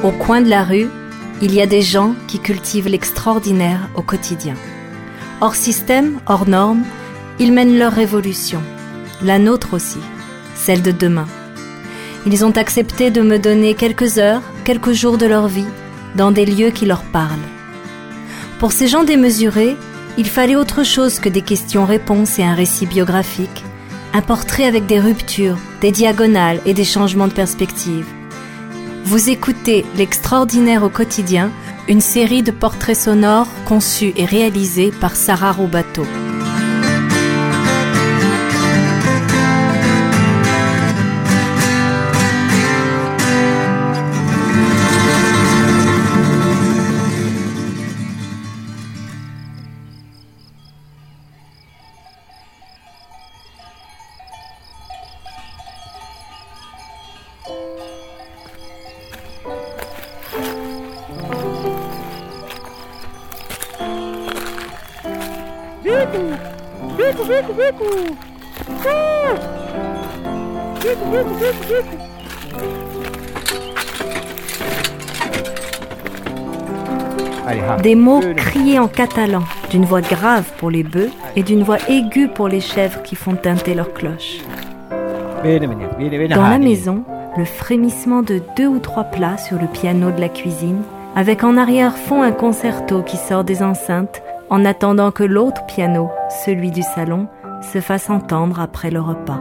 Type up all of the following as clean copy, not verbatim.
Au coin de la rue, il y a des gens qui cultivent l'extraordinaire au quotidien. Hors système, hors normes, ils mènent leur révolution, la nôtre aussi, celle de demain. Ils ont accepté de me donner quelques heures, quelques jours de leur vie, dans des lieux qui leur parlent. Pour ces gens démesurés, il fallait autre chose que des questions-réponses et un récit biographique, un portrait avec des ruptures, des diagonales et des changements de perspective. Vous écoutez L'extraordinaire au quotidien, une série de portraits sonores conçus et réalisés par Sarah Roubateau. Des mots criés en catalan, d'une voix grave pour les bœufs et d'une voix aiguë pour les chèvres qui font tinter leurs cloches. Dans la maison, le frémissement de 2 ou 3 plats sur le piano de la cuisine, avec en arrière-fond un concerto qui sort des enceintes, en attendant que l'autre piano, celui du salon, se fasse entendre après le repas.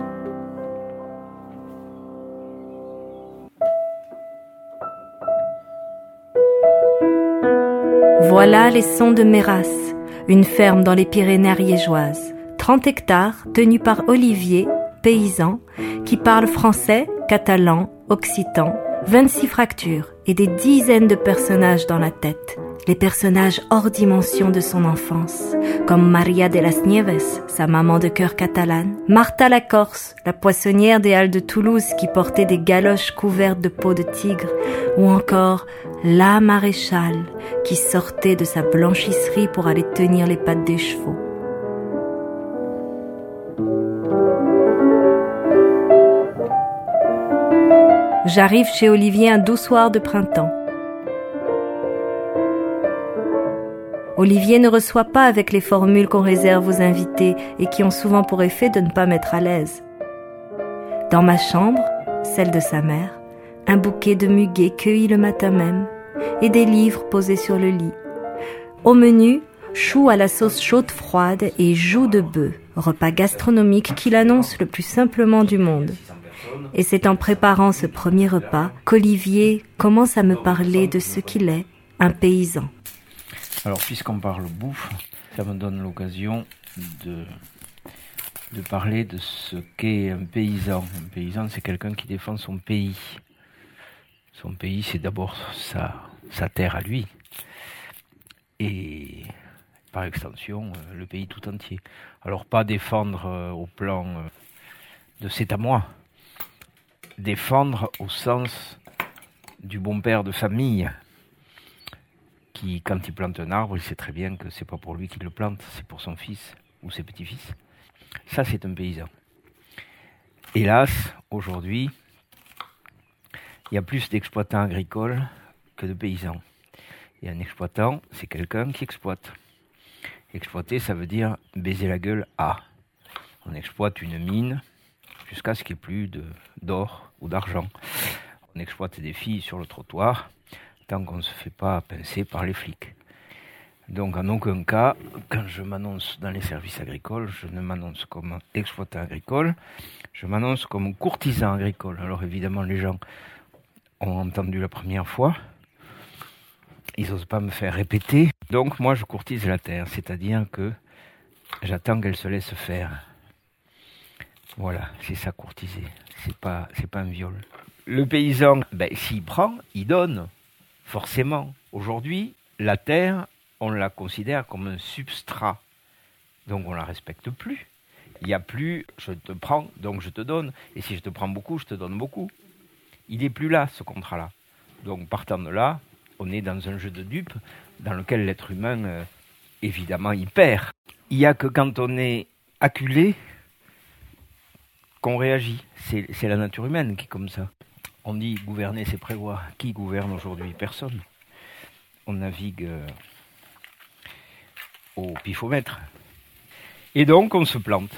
Voilà les sons de Méras, une ferme dans les Pyrénées ariégeoises. 30 hectares tenus par Olivier, paysan, qui parle français, catalan, occitan, 26 fractures et des dizaines de personnages dans la tête. Les personnages hors dimension de son enfance, comme Maria de las Nieves, sa maman de cœur catalane, Martha la Corse, la poissonnière des Halles de Toulouse qui portait des galoches couvertes de peau de tigre, ou encore la maréchale qui sortait de sa blanchisserie pour aller tenir les pattes des chevaux. J'arrive chez Olivier un doux soir de printemps. Olivier ne reçoit pas avec les formules qu'on réserve aux invités et qui ont souvent pour effet de ne pas mettre à l'aise. Dans ma chambre, celle de sa mère, un bouquet de muguet cueilli le matin même et des livres posés sur le lit. Au menu, choux à la sauce chaude froide et joues de bœuf, repas gastronomique qu'il annonce le plus simplement du monde. Et c'est en préparant ce premier repas qu'Olivier commence à me parler de ce qu'il est, un paysan. Alors, puisqu'on parle bouffe, ça me donne l'occasion de parler de ce qu'est un paysan. Un paysan, c'est quelqu'un qui défend son pays. Son pays, c'est d'abord sa terre à lui. Et par extension, le pays tout entier. Alors, pas défendre au plan de c'est à moi. Défendre au sens du bon père de famille. Qui, quand il plante un arbre, il sait très bien que c'est pas pour lui qu'il le plante, c'est pour son fils ou ses petits-fils. Ça, c'est un paysan. Hélas, aujourd'hui, il y a plus d'exploitants agricoles que de paysans. Et un exploitant, c'est quelqu'un qui exploite. Exploiter, ça veut dire baiser la gueule à. On exploite une mine jusqu'à ce qu'il n'y ait plus d'or ou d'argent. On exploite des filles sur le trottoir tant qu'on ne se fait pas pincer par les flics. Donc en aucun cas, quand je m'annonce dans les services agricoles, je ne m'annonce comme exploitant agricole, je m'annonce comme courtisan agricole. Alors évidemment, les gens ont entendu la première fois, ils n'osent pas me faire répéter. Donc moi, je courtise la terre, c'est-à-dire que j'attends qu'elle se laisse faire. Voilà, c'est ça courtiser, c'est pas un viol. Le paysan, s'il prend, il donne. Forcément, aujourd'hui, la terre, on la considère comme un substrat. Donc on ne la respecte plus. Il n'y a plus « je te prends, donc je te donne ». Et si je te prends beaucoup, je te donne beaucoup. Il n'est plus là, ce contrat-là. Donc partant de là, on est dans un jeu de dupes dans lequel l'être humain, évidemment, il perd. Il n'y a que quand on est acculé qu'on réagit. C'est la nature humaine qui est comme ça. On dit gouverner, c'est prévoir. Qui gouverne aujourd'hui? Personne. On navigue au pifomètre. Et donc, on se plante.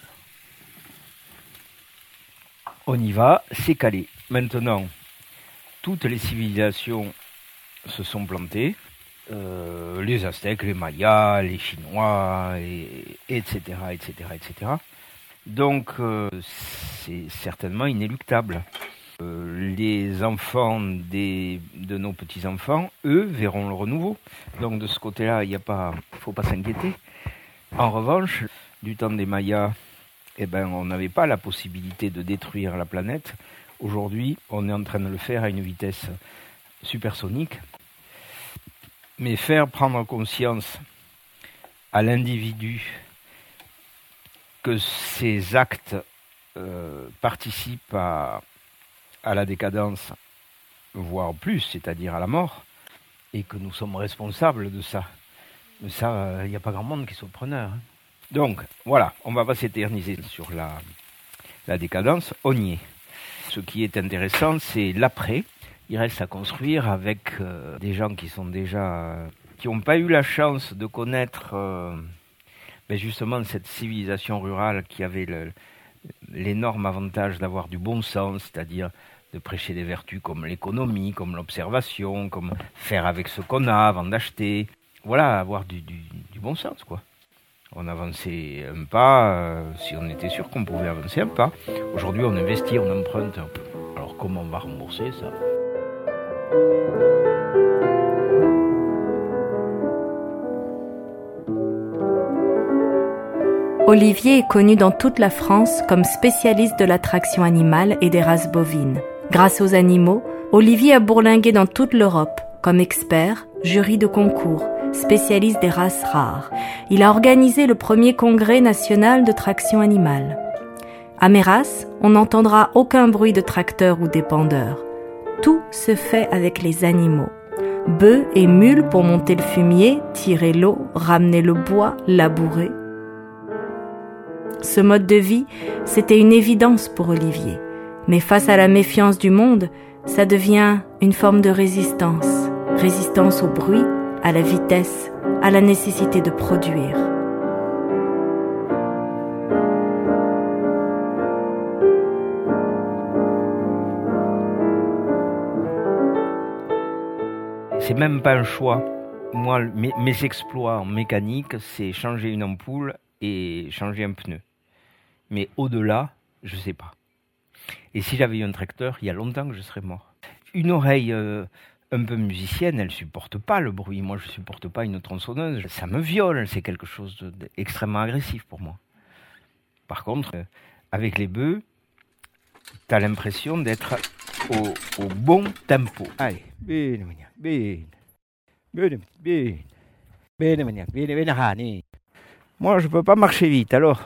On y va, c'est calé. Maintenant, toutes les civilisations se sont plantées. Les Aztèques, les Mayas, les Chinois, etc., etc., etc. Donc, c'est certainement inéluctable. Les enfants de nos petits-enfants, eux, verront le renouveau. Donc, de ce côté-là, il faut pas s'inquiéter. En revanche, du temps des Mayas, on n'avait pas la possibilité de détruire la planète. Aujourd'hui, on est en train de le faire à une vitesse supersonique. Mais faire prendre conscience à l'individu que ces actes participent à la décadence, voire plus, c'est-à-dire à la mort, et que nous sommes responsables de ça. Mais ça, il n'y a pas grand monde qui soit preneur. Donc, voilà, on ne va pas s'éterniser sur la décadence, on y est. Ce qui est intéressant, c'est l'après. Il reste à construire avec des gens qui n'ont pas eu la chance de connaître justement cette civilisation rurale qui avait l'énorme avantage d'avoir du bon sens, c'est-à-dire de prêcher des vertus comme l'économie, comme l'observation, comme faire avec ce qu'on a avant d'acheter. Voilà, avoir du bon sens, quoi. On avançait un pas, si on était sûr qu'on pouvait avancer un pas. Aujourd'hui, on investit, on emprunte. Alors, comment on va rembourser ça ? Olivier est connu dans toute la France comme spécialiste de l'attraction animale et des races bovines. Grâce aux animaux, Olivier a bourlingué dans toute l'Europe comme expert, jury de concours, spécialiste des races rares. Il a organisé le premier congrès national de traction animale. À Méras, on n'entendra aucun bruit de tracteur ou d'épandeur. Tout se fait avec les animaux. Bœufs et mules pour monter le fumier, tirer l'eau, ramener le bois, labourer. Ce mode de vie, c'était une évidence pour Olivier. Mais face à la méfiance du monde, ça devient une forme de résistance. Résistance au bruit, à la vitesse, à la nécessité de produire. C'est même pas un choix. Moi, mes exploits en mécanique, c'est changer une ampoule et changer un pneu. Mais au-delà, je sais pas. Et si j'avais eu un tracteur, il y a longtemps que je serais mort. Une oreille un peu musicienne, elle supporte pas le bruit. Moi, je supporte pas une tronçonneuse. Ça me viole, c'est quelque chose d'extrêmement agressif pour moi. Par contre, avec les bœufs, t'as l'impression d'être au bon tempo. Allez, moi, je peux pas marcher vite, alors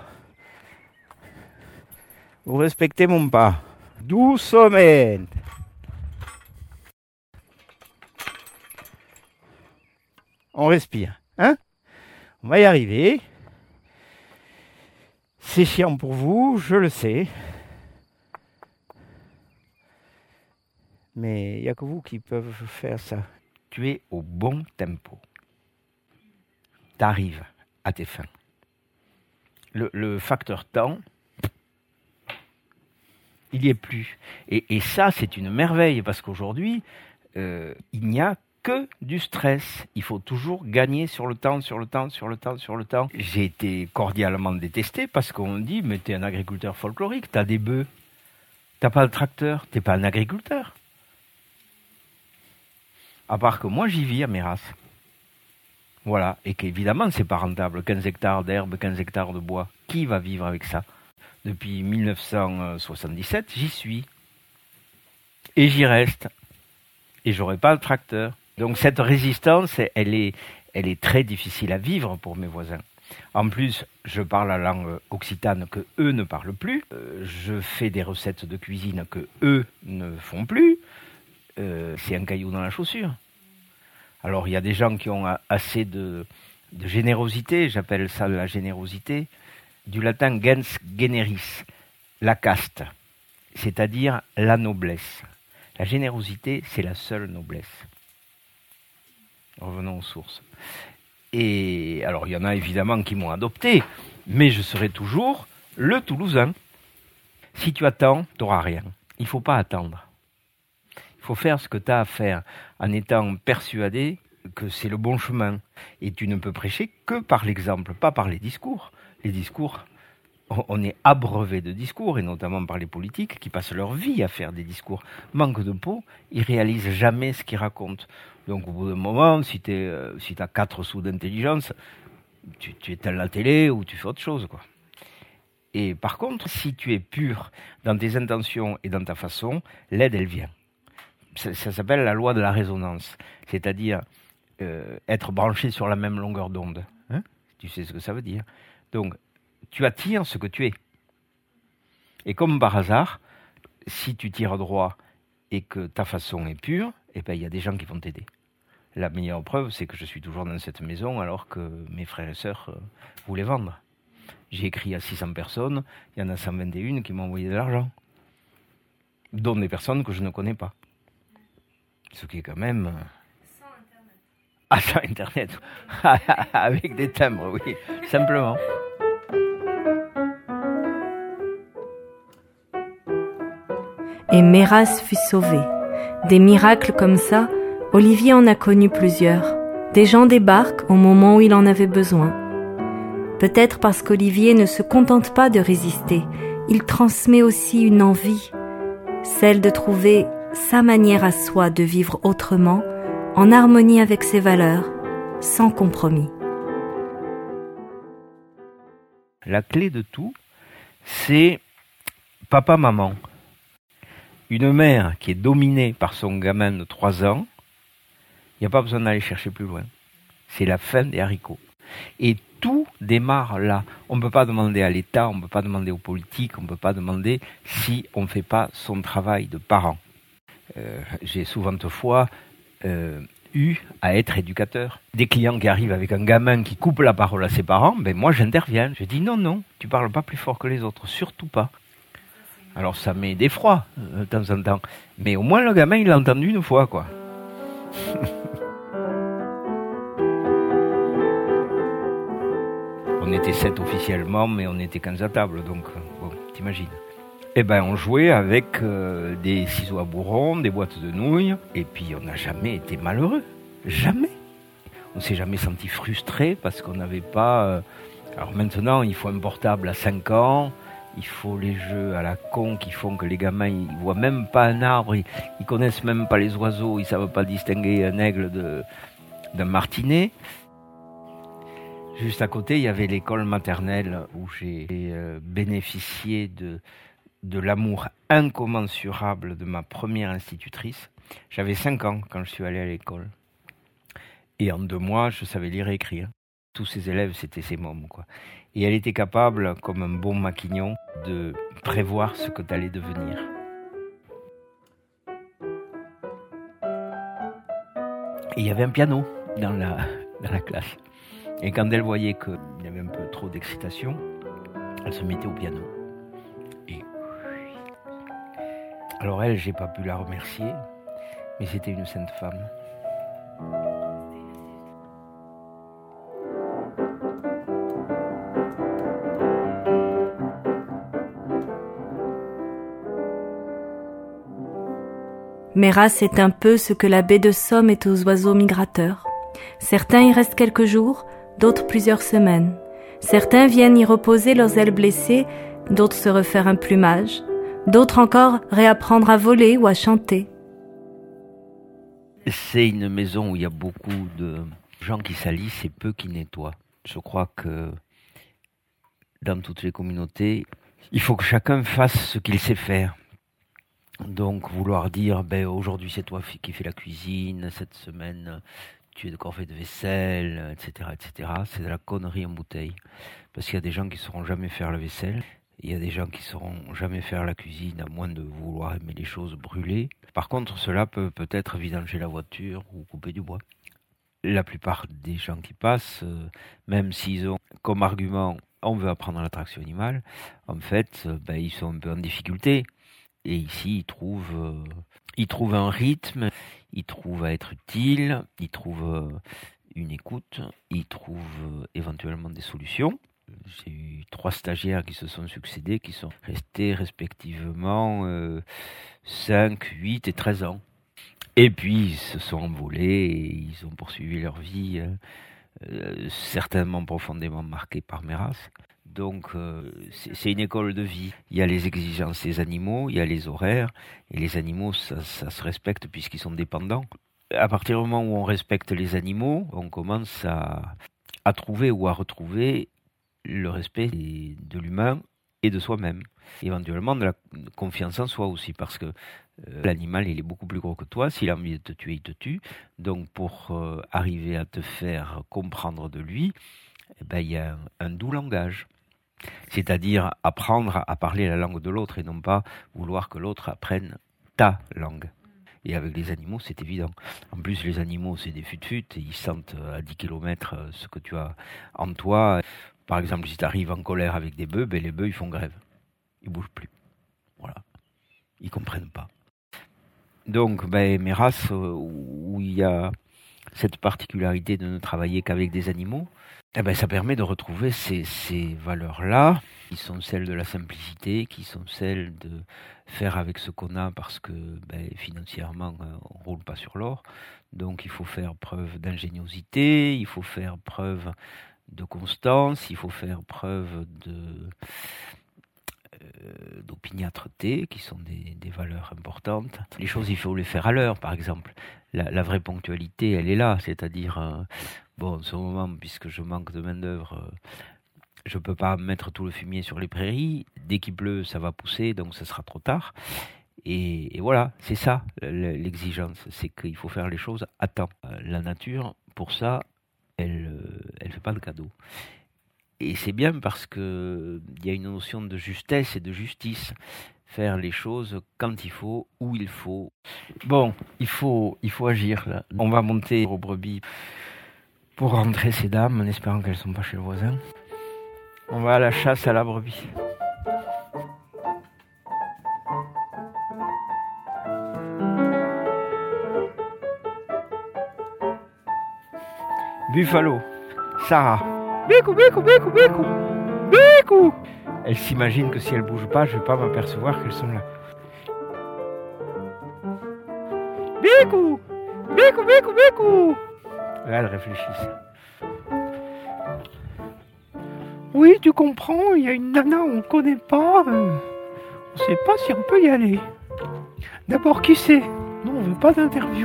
vous respectez mon pas. Doucement. On respire, hein? On va y arriver. C'est chiant pour vous, je le sais. Mais il n'y a que vous qui peuvent faire ça. Tu es au bon tempo. Tu arrives à tes fins. Le facteur temps, il n'y est plus. Et ça, c'est une merveille, parce qu'aujourd'hui, il n'y a que du stress. Il faut toujours gagner sur le temps. J'ai été cordialement détesté parce qu'on me dit, mais t'es un agriculteur folklorique, t'as des bœufs, t'as pas de tracteur, t'es pas un agriculteur. À part que moi, j'y vis à Méras. Voilà. Et qu'évidemment, c'est pas rentable. 15 hectares d'herbe, 15 hectares de bois. Qui va vivre avec ça? Depuis 1977, j'y suis. Et j'y reste. Et j'aurai pas de tracteur. Donc cette résistance, elle est très difficile à vivre pour mes voisins. En plus, je parle la langue occitane que eux ne parlent plus. Je fais des recettes de cuisine que eux ne font plus. C'est un caillou dans la chaussure. Alors il y a des gens qui ont assez de générosité, j'appelle ça la générosité, du latin gens generis, la caste, c'est-à-dire la noblesse. La générosité, c'est la seule noblesse. Revenons aux sources. Et alors, il y en a évidemment qui m'ont adopté, mais je serai toujours le Toulousain. Si tu attends, tu n'auras rien. Il ne faut pas attendre. Il faut faire ce que tu as à faire en étant persuadé que c'est le bon chemin. Et tu ne peux prêcher que par l'exemple, pas par les discours. Les discours, on est abreuvé de discours, et notamment par les politiques qui passent leur vie à faire des discours. Manque de peau, ils réalisent jamais ce qu'ils racontent. Donc au bout d'un moment, si tu as 4 sous d'intelligence, tu éteins la télé ou tu fais autre chose, quoi. Et par contre, si tu es pur dans tes intentions et dans ta façon, l'aide, elle vient. Ça s'appelle la loi de la résonance, c'est-à-dire être branché sur la même longueur d'onde. Hein, tu sais ce que ça veut dire. Donc, tu attires ce que tu es. Et comme par hasard, si tu tires droit et que ta façon est pure, eh ben, il y a des gens qui vont t'aider. La meilleure preuve, c'est que je suis toujours dans cette maison alors que mes frères et sœurs voulaient vendre. J'ai écrit à 600 personnes, il y en a 121 qui m'ont envoyé de l'argent, dont des personnes que je ne connais pas. Ce qui est quand même... Sans Internet. Avec des timbres, oui, simplement. Et Méras fut sauvé. Des miracles comme ça, Olivier en a connu plusieurs. Des gens débarquent au moment où il en avait besoin. Peut-être parce qu'Olivier ne se contente pas de résister, il transmet aussi une envie, celle de trouver sa manière à soi de vivre autrement, en harmonie avec ses valeurs, sans compromis. La clé de tout, c'est papa-maman. Une mère qui est dominée par son gamin de 3 ans, il n'y a pas besoin d'aller chercher plus loin. C'est la fin des haricots. Et tout démarre là. On ne peut pas demander à l'État, on ne peut pas demander aux politiques, on ne peut pas demander si on ne fait pas son travail de parent. J'ai souvent de fois eu à être éducateur. Des clients qui arrivent avec un gamin qui coupe la parole à ses parents, ben moi j'interviens. Je dis non, tu parles pas plus fort que les autres, surtout pas. Alors ça met d'effroi de temps en temps, mais au moins le gamin il l'a entendu une fois, quoi. On était 7 officiellement, mais on était 15 à table, donc bon, t'imagines. Eh ben, on jouait avec des ciseaux à bourron, des boîtes de nouilles, et puis on n'a jamais été malheureux, jamais. On s'est jamais senti frustré parce qu'on n'avait pas... Alors maintenant, il faut un portable à 5 ans, il faut les jeux à la con qui font que les gamins, ils voient même pas un arbre, ils connaissent même pas les oiseaux, ils savent pas distinguer un aigle d'un martinet. Juste à côté, il y avait l'école maternelle où j'ai bénéficié de l'amour incommensurable de ma première institutrice. J'avais 5 ans quand je suis allé à l'école. Et en 2 mois, je savais lire et écrire. Tous ces élèves, c'était ses mômes, quoi. Et elle était capable, comme un bon maquignon, de prévoir ce que tu allais devenir. Et il y avait un piano dans la classe. Et quand elle voyait qu'il y avait un peu trop d'excitation, elle se mettait au piano. Et... Alors elle, j'ai pas pu la remercier, mais c'était une sainte femme. Méras est un peu ce que la baie de Somme est aux oiseaux migrateurs. Certains y restent quelques jours, d'autres plusieurs semaines. Certains viennent y reposer leurs ailes blessées, d'autres se refaire un plumage, d'autres encore réapprendre à voler ou à chanter. C'est une maison où il y a beaucoup de gens qui salissent et peu qui nettoient. Je crois que dans toutes les communautés, il faut que chacun fasse ce qu'il sait faire. Donc vouloir dire aujourd'hui c'est toi qui fais la cuisine, cette semaine tu es de corvée de vaisselle, etc., c'est de la connerie en bouteille. Parce qu'il y a des gens qui ne sauront jamais faire la vaisselle, il y a des gens qui ne sauront jamais faire la cuisine à moins de vouloir aimer les choses brûlées. Par contre, cela peut peut-être vidanger la voiture ou couper du bois. La plupart des gens qui passent, même s'ils ont comme argument on veut apprendre la traction animale, en fait, ils sont un peu en difficulté. Et ici, ils trouvent Il trouve un rythme, il trouve à être utile, il trouve une écoute, il trouve éventuellement des solutions. J'ai eu 3 stagiaires qui se sont succédés, qui sont restés respectivement 5, 8 et 13 ans. Et puis ils se sont envolés et ils ont poursuivi leur vie, certainement profondément marquée par Meiras. Donc c'est une école de vie. Il y a les exigences des animaux, il y a les horaires, et les animaux ça se respecte puisqu'ils sont dépendants. À partir du moment où on respecte les animaux, on commence à trouver ou à retrouver le respect de l'humain et de soi-même. Éventuellement de la confiance en soi aussi, parce que l'animal il est beaucoup plus gros que toi. S'il a envie de te tuer, il te tue. Donc pour arriver à te faire comprendre de lui, il y a un doux langage. C'est-à-dire apprendre à parler la langue de l'autre et non pas vouloir que l'autre apprenne ta langue. Et avec les animaux, c'est évident. En plus, les animaux, c'est des fut-fut et ils sentent à 10 km ce que tu as en toi. Par exemple, si tu arrives en colère avec des bœufs, les bœufs, ils font grève. Ils bougent plus. Voilà. Ils comprennent pas. Donc, Meiras, où il y a cette particularité de ne travailler qu'avec des animaux, ça permet de retrouver ces valeurs-là, qui sont celles de la simplicité, qui sont celles de faire avec ce qu'on a, parce que financièrement, on ne roule pas sur l'or. Donc, il faut faire preuve d'ingéniosité, il faut faire preuve de constance, il faut faire preuve d'opiniâtreté, qui sont des valeurs importantes. Les choses, il faut les faire à l'heure, par exemple. La vraie ponctualité, elle est là, c'est-à-dire, en ce moment, puisque je manque de main-d'œuvre, je ne peux pas mettre tout le fumier sur les prairies. Dès qu'il pleut, ça va pousser, donc ce sera trop tard. Et voilà, c'est ça l'exigence, c'est qu'il faut faire les choses à temps. La nature, pour ça, elle fait pas de cadeaux. Et c'est bien parce que il y a une notion de justesse et de justice. Faire les choses quand il faut, où il faut. Bon, il faut agir là. On va monter aux brebis pour rentrer ces dames en espérant qu'elles ne sont pas chez le voisin. On va à la chasse à la brebis. Buffalo, Sarah. Bécou, bécou, bécou, bécou, bécou. Elle s'imagine que si elle bouge pas, je vais pas m'apercevoir qu'elles sont là. Bécou, bécou, bécou, bécou. Là, elles réfléchissent. Oui, tu comprends, il y a une nana, on connaît pas. On sait pas si on peut y aller. D'abord, qui c'est? Non, on veut pas d'interview.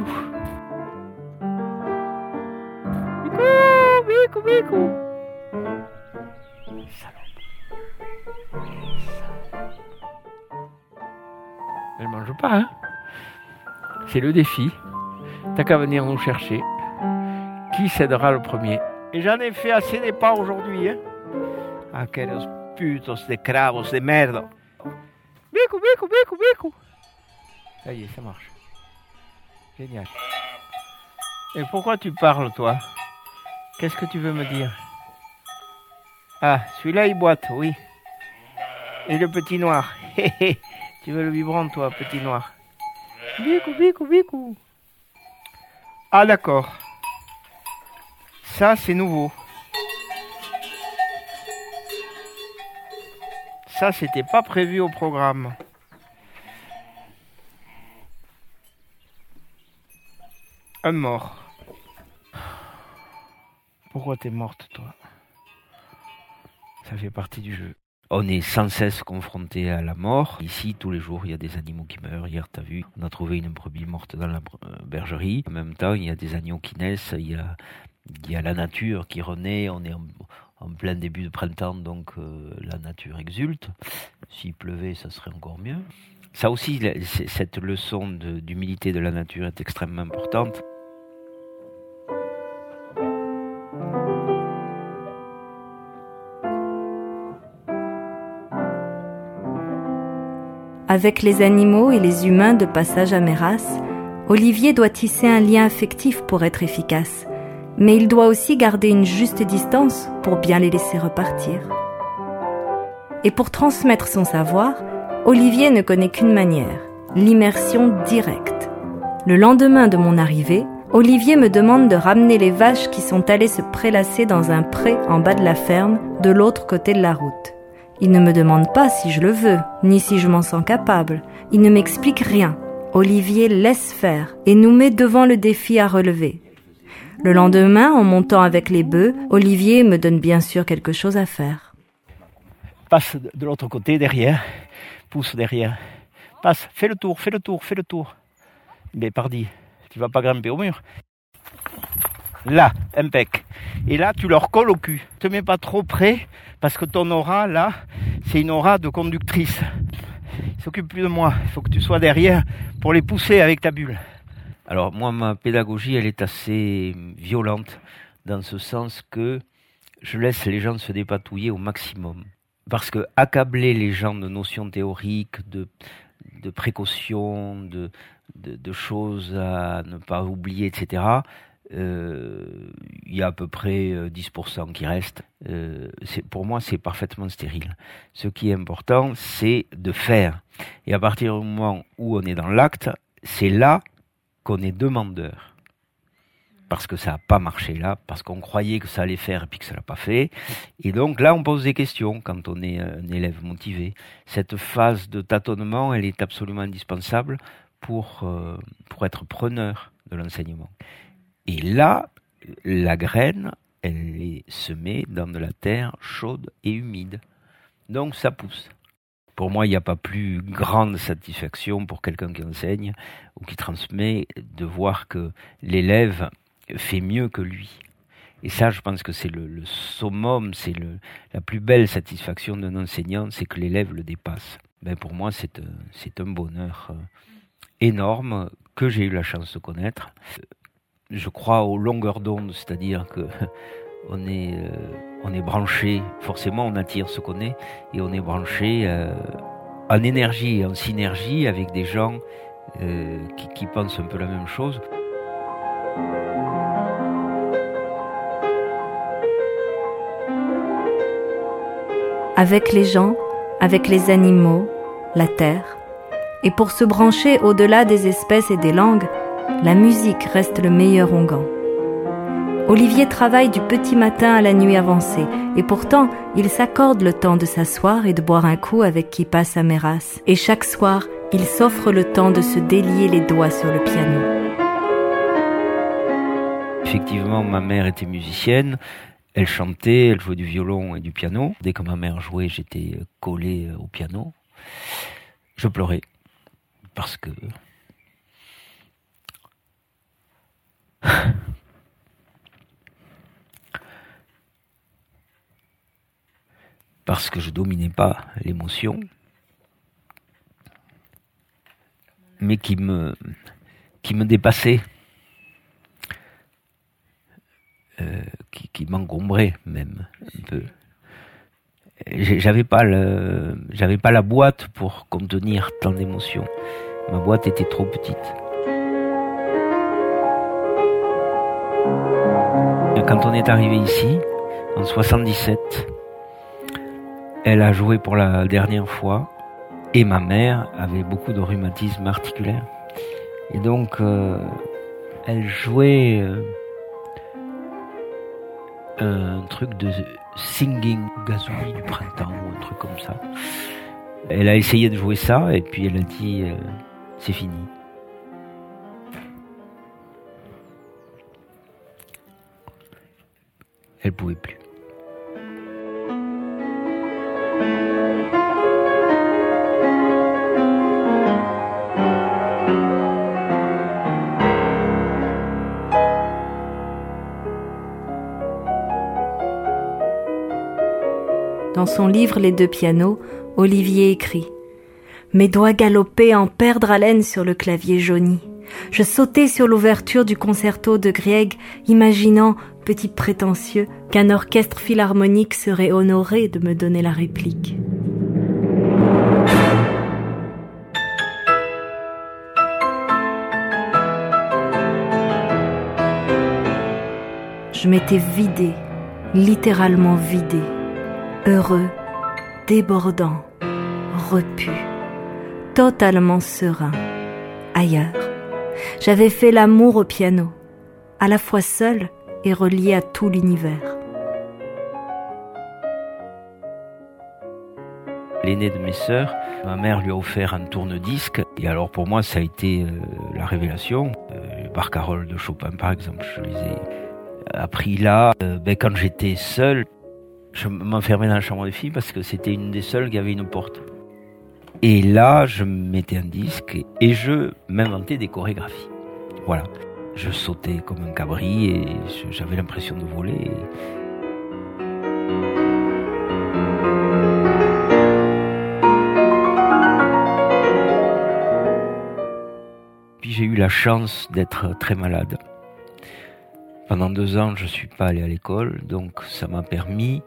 Bécou, bécou, bécou. Elle mange pas, hein? C'est le défi. T'as qu'à venir nous chercher. Qui cédera le premier? Et j'en ai fait assez des pas aujourd'hui, hein? Aquellos putos de cravos de merde. Bécou, bécou, bécou, bécou. Ça y est, ça marche. Génial. Et pourquoi tu parles, toi? Qu'est-ce que tu veux me dire? Ah, celui-là, il boite, oui. Et le petit noir. Tu veux le biberon, toi, petit noir? Bicou, bicou, bicou. Ah, d'accord. Ça, c'est nouveau. Ça, c'était pas prévu au programme. Un mort. Pourquoi t'es morte, toi? Ça fait partie du jeu. On est sans cesse confronté à la mort. Ici, tous les jours, il y a des animaux qui meurent. Hier, t'as vu, on a trouvé une brebis morte dans la bergerie. En même temps, il y a des agneaux qui naissent. Il y a la nature qui renaît. On est en plein début de printemps, donc la nature exulte. S'il pleuvait, ça serait encore mieux. Ça aussi, cette leçon d'humilité de la nature est extrêmement importante. Avec les animaux et les humains de passage à Meiras, Olivier doit tisser un lien affectif pour être efficace, mais il doit aussi garder une juste distance pour bien les laisser repartir. Et pour transmettre son savoir, Olivier ne connaît qu'une manière, l'immersion directe. Le lendemain de mon arrivée, Olivier me demande de ramener les vaches qui sont allées se prélasser dans un pré en bas de la ferme, de l'autre côté de la route. Il ne me demande pas si je le veux, ni si je m'en sens capable. Il ne m'explique rien. Olivier laisse faire et nous met devant le défi à relever. Le lendemain, en montant avec les bœufs, Olivier me donne bien sûr quelque chose à faire. Passe de l'autre côté, derrière. Pousse derrière. Passe, fais le tour. Mais pardi, tu vas pas grimper au mur. Là, impec. Et là, tu leur colles au cul. Te mets pas trop près, parce que ton aura, là, c'est une aura de conductrice. Ils s'occupent plus de moi. Il faut que tu sois derrière pour les pousser avec ta bulle. Alors, moi, ma pédagogie, elle est assez violente, dans ce sens que je laisse les gens se dépatouiller au maximum. Parce que accabler les gens de notions théoriques, de précautions, de choses à ne pas oublier, etc., il y a à peu près 10% qui restent. Pour moi, c'est parfaitement stérile. Ce qui est important, c'est de faire. Et à partir du moment où on est dans l'acte, c'est là qu'on est demandeur. Parce que ça n'a pas marché là, parce qu'on croyait que ça allait faire et puis que ça l'a pas fait. Et donc là, on pose des questions quand on est un élève motivé. Cette phase de tâtonnement, elle est absolument indispensable pour être preneur de l'enseignement. Et là, la graine, elle est semée dans de la terre chaude et humide. Donc ça pousse. Pour moi, il n'y a pas plus grande satisfaction pour quelqu'un qui enseigne ou qui transmet de voir que l'élève fait mieux que lui. Et ça, je pense que c'est le summum, c'est la plus belle satisfaction d'un enseignant, c'est que l'élève le dépasse. Ben pour moi, c'est un bonheur énorme que j'ai eu la chance de connaître. Je crois aux longueurs d'onde, c'est-à-dire que on est branché, forcément on attire ce qu'on est, et on est branché en énergie et en synergie avec des gens qui pensent un peu la même chose. Avec les gens, avec les animaux, la terre. Et pour se brancher au-delà des espèces et des langues, la musique reste le meilleur onguent. Olivier travaille du petit matin à la nuit avancée, et pourtant, il s'accorde le temps de s'asseoir et de boire un coup avec qui passe à Méras. Et chaque soir, il s'offre le temps de se délier les doigts sur le piano. Effectivement, ma mère était musicienne. Elle chantait, elle jouait du violon et du piano. Dès que ma mère jouait, j'étais collé au piano. Je pleurais. Parce que... parce que je dominais pas l'émotion, mais qui me dépassait, qui m'encombrait même un peu. J'avais pas la boîte pour contenir tant d'émotions. Ma boîte était trop petite. Quand on est arrivé ici, en 77, elle a joué pour la dernière fois et ma mère avait beaucoup de rhumatisme articulaire. Et donc, elle jouait un truc de singing gazouille du printemps ou un truc comme ça. Elle a essayé de jouer ça et puis elle a dit c'est fini. Elle pouvait plus. Dans son livre Les deux pianos, Olivier écrit « Mes doigts galopaient en perdre haleine sur le clavier jauni. Je sautais sur l'ouverture du concerto de Grieg, imaginant, petit prétentieux, qu'un orchestre philharmonique serait honoré de me donner la réplique. » Je m'étais vidé, littéralement vidé. Heureux, débordant, repu, totalement serein. Ailleurs, J'avais fait l'amour au piano, à la fois seule et reliée à tout l'univers. L'aînée de mes sœurs, ma mère lui a offert un tourne-disque. Et alors pour moi, ça a été la révélation. Les barcarolles de Chopin, par exemple, je les ai appris là. Quand j'étais seul, je m'enfermais dans la chambre des filles parce que c'était une des seules qui avait une porte. Et là, je mettais un disque et je m'inventais des chorégraphies. Voilà. Je sautais comme un cabri et j'avais l'impression de voler. Puis j'ai eu la chance d'être très malade. Pendant 2 ans, je ne suis pas allé à l'école, donc ça m'a permis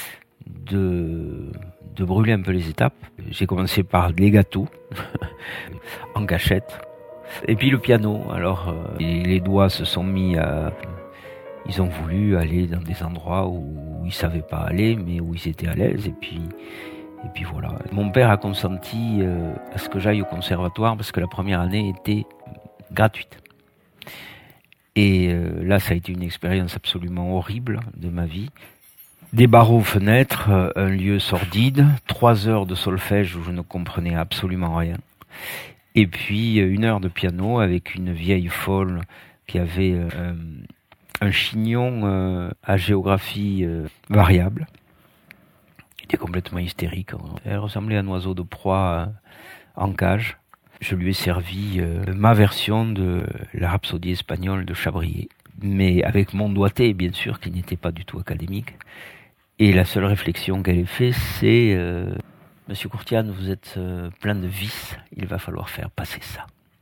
de brûler un peu les étapes. J'ai commencé par les gâteaux, en cachette, et puis le piano. Alors les doigts se sont mis à... Ils ont voulu aller dans des endroits où ils ne savaient pas aller, mais où ils étaient à l'aise, et puis voilà. Mon père a consenti à ce que j'aille au conservatoire, parce que la première année était gratuite. Et là, ça a été une expérience absolument horrible de ma vie. Des barreaux aux fenêtres, un lieu sordide, 3 heures de solfège où je ne comprenais absolument rien. Et puis 1 heure de piano avec une vieille folle qui avait un chignon à géographie variable. Elle était complètement hystérique. Elle ressemblait à un oiseau de proie en cage. Je lui ai servi ma version de la Rhapsodie espagnole de Chabrier, mais avec mon doigté, bien sûr, qui n'était pas du tout académique. Et la seule réflexion qu'elle ait fait, c'est Monsieur Courtiane, vous êtes plein de vices, il va falloir faire passer ça.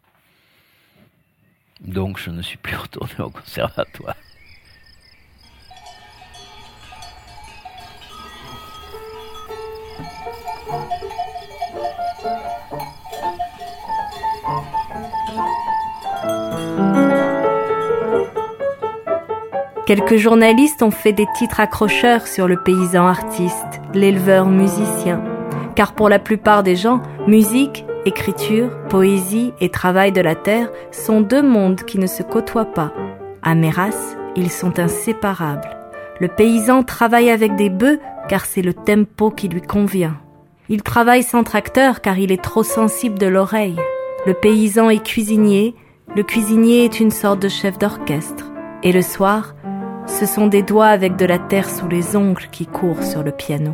Donc je ne suis plus retourné au conservatoire. Quelques journalistes ont fait des titres accrocheurs sur le paysan artiste, l'éleveur musicien. Car pour la plupart des gens, musique, écriture, poésie et travail de la terre sont 2 mondes qui ne se côtoient pas. À Méras, ils sont inséparables. Le paysan travaille avec des bœufs car c'est le tempo qui lui convient. Il travaille sans tracteur car il est trop sensible de l'oreille. Le paysan est cuisinier, le cuisinier est une sorte de chef d'orchestre. Et le soir, ce sont des doigts avec de la terre sous les ongles qui courent sur le piano.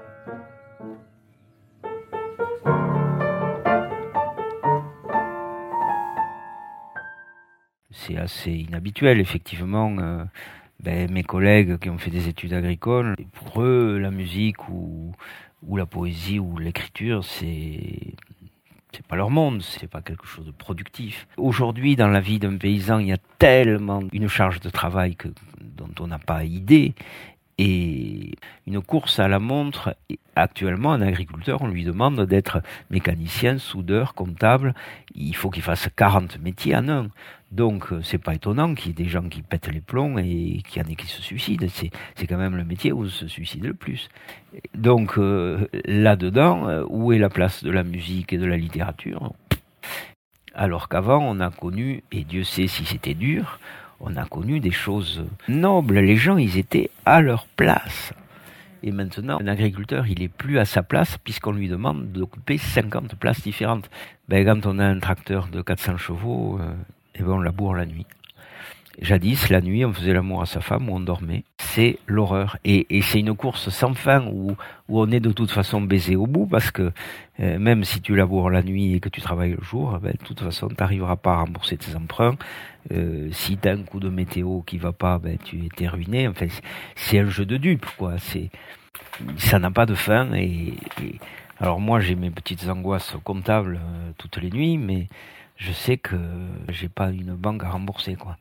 C'est assez inhabituel, effectivement. Mes collègues qui ont fait des études agricoles, pour eux, la musique ou la poésie ou l'écriture, c'est pas leur monde, c'est pas quelque chose de productif. Aujourd'hui, dans la vie d'un paysan, il y a tellement une charge de travail dont on n'a pas idée. Et une course à la montre, actuellement, un agriculteur, on lui demande d'être mécanicien, soudeur, comptable. Il faut qu'il fasse 40 métiers en un. Donc, c'est pas étonnant qu'il y ait des gens qui pètent les plombs et qu'il y en ait qui se suicident. C'est quand même le métier où on se suicide le plus. Donc, là-dedans, où est la place de la musique et de la littérature ? Alors qu'avant, on a connu, et Dieu sait si c'était dur, on a connu des choses nobles. Les gens, ils étaient à leur place. Et maintenant, un agriculteur, il est plus à sa place puisqu'on lui demande d'occuper 50 places différentes. Quand on a un tracteur de 400 chevaux, on laboure la nuit. Jadis, la nuit, on faisait l'amour à sa femme ou on dormait. C'est l'horreur. Et c'est une course sans fin où on est de toute façon baisé au bout parce que même si tu laboures la nuit et que tu travailles le jour, de toute façon, tu n'arriveras pas à rembourser tes emprunts. Si tu as un coup de météo qui va pas, tu es ruiné. Enfin, c'est un jeu de dupes, quoi. Ça n'a pas de fin. Et alors moi, j'ai mes petites angoisses comptables toutes les nuits, mais je sais que j'ai pas une banque à rembourser, quoi.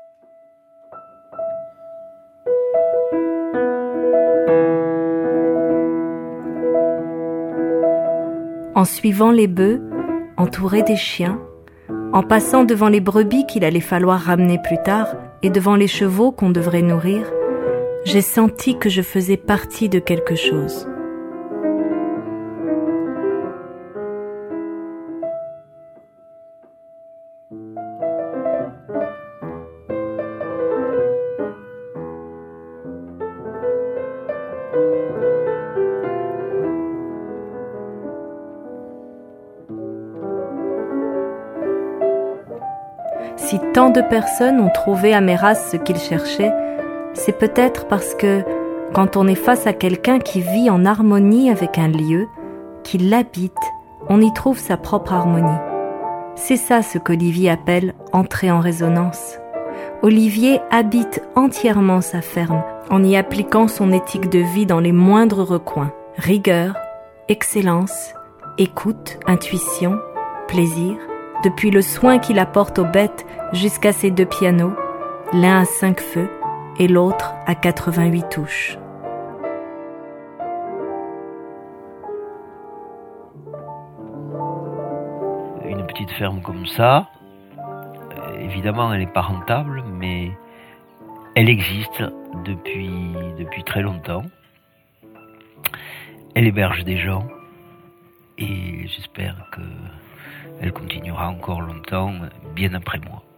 En suivant les bœufs, entouré des chiens, en passant devant les brebis qu'il allait falloir ramener plus tard et devant les chevaux qu'on devrait nourrir, j'ai senti que je faisais partie de quelque chose. Si tant de personnes ont trouvé à Méras ce qu'ils cherchaient, c'est peut-être parce que quand on est face à quelqu'un qui vit en harmonie avec un lieu, qui l'habite, on y trouve sa propre harmonie. C'est ça ce qu'Olivier appelle « entrer en résonance ». Olivier habite entièrement sa ferme en y appliquant son éthique de vie dans les moindres recoins. Rigueur, excellence, écoute, intuition, plaisir, depuis le soin qu'il apporte aux bêtes jusqu'à ses 2 pianos, l'un à 5 feux et l'autre à 88 touches. Une petite ferme comme ça, évidemment elle n'est pas rentable, mais elle existe depuis très longtemps. Elle héberge des gens et j'espère qu'elle continuera encore longtemps, bien après moi.